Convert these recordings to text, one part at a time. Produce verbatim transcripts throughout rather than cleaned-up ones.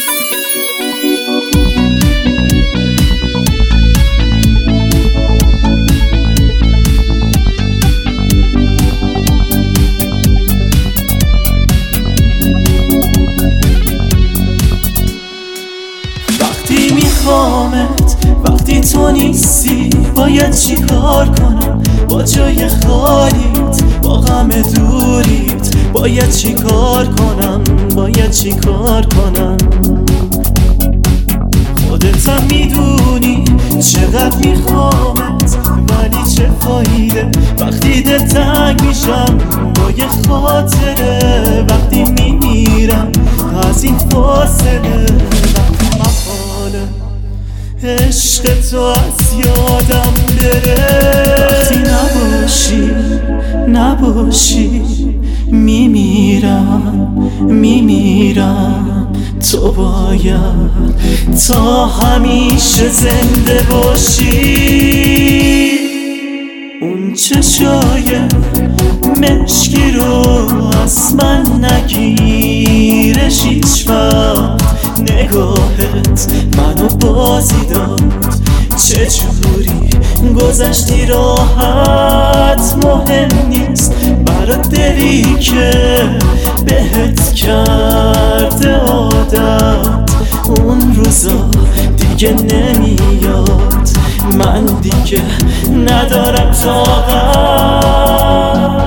میخوامت وقتی تو نیستی، باید چی کار کنم با جای خالیت، با غم دوریت باید چی کار کنم، باید چی کار کنم. خودتم میدونی چقدر میخوامت، ولی چه فایده وقتی دل تنگ میشم با یه خاطره، وقتی میمیرم از این فاصله، عشق تو از یادم بره. وقتی نباشی نباشی میمیرم میمیرم، تو باید تا همیشه زنده باشی. اون چشای مشکی رو از من نگیرش هیچ وقت، نگاهت منو بازی داد، چجوری گذشتی راحت مهم نیست برا دلی که بهت کرده عادت. اون روزا دیگه نمیاد، من دیگه ندارم طاقت.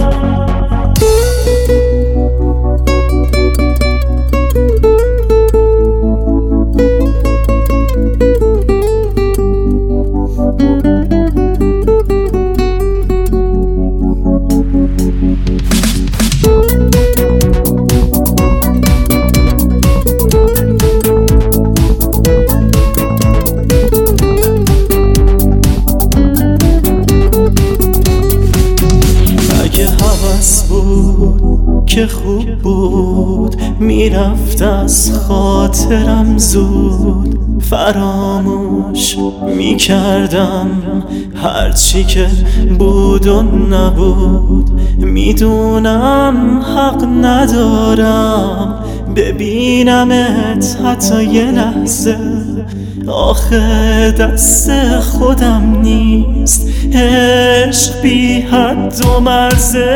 بود که خوب بود میرفت از خاطرم زود، فراموش میکردم هرچی که بود و نبود. میدونم حق ندارم ببینمت حتی یه لحظه، آخه دست خودم نیست، عشق بی حد و مرزه.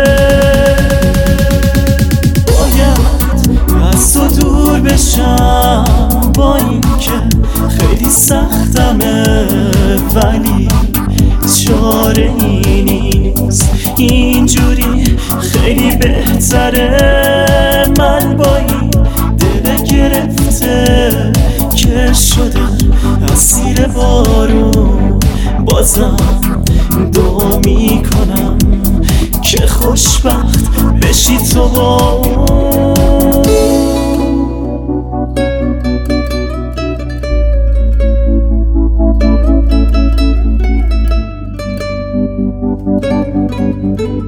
باید از تو دور بشم با این که خیلی سختمه، ولی چاره ای نیست، اینجوری خیلی بهتره. من با این دل گرفته که شده اسیر بارون، بازم دعا میکنم که خوشبخت بشی تو با اون.